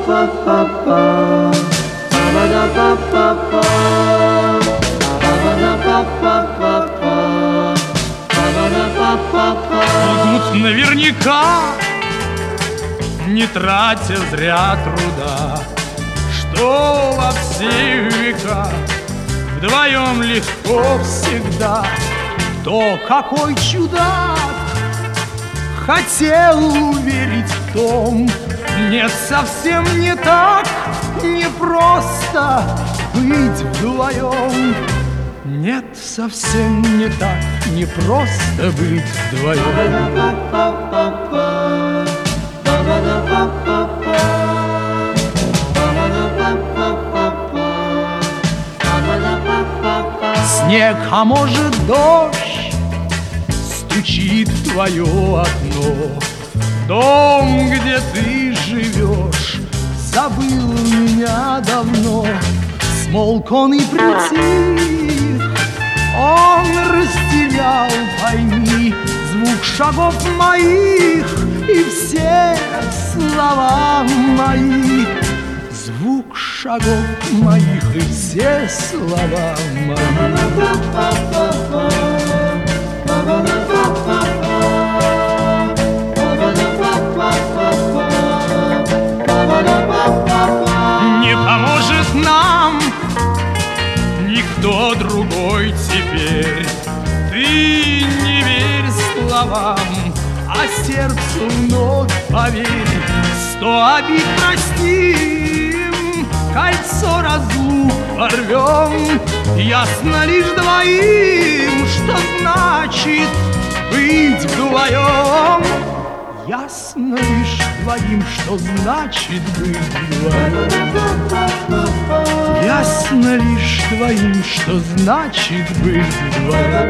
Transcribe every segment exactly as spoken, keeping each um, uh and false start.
Идут наверняка, не тратя зря труда, что во все века вдвоем легко всегда. То какой чудак хотел уверить в том, нет, совсем не так, не просто быть вдвоем. Нет, совсем не так, не просто быть вдвоем. Снег, а может дождь, стучит в твое окно. Дом, где ты живешь, забыл меня давно. Смолк он и притих, он растерял, пойми, звук шагов моих и все слова мои. Звук шагов моих и все слова мои. Не поможет нам никто другой теперь. Ты не верь словам, а сердцу вновь поверь. Сто обид простим, кольцо разлук порвем. Ясно лишь двоим, что значит быть вдвоем. Ясно лишь двоим, что значит быть вдвоем. Ясно лишь двоим, что значит быть вдвоем.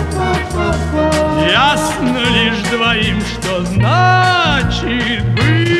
Ясно лишь двоим, что значит быть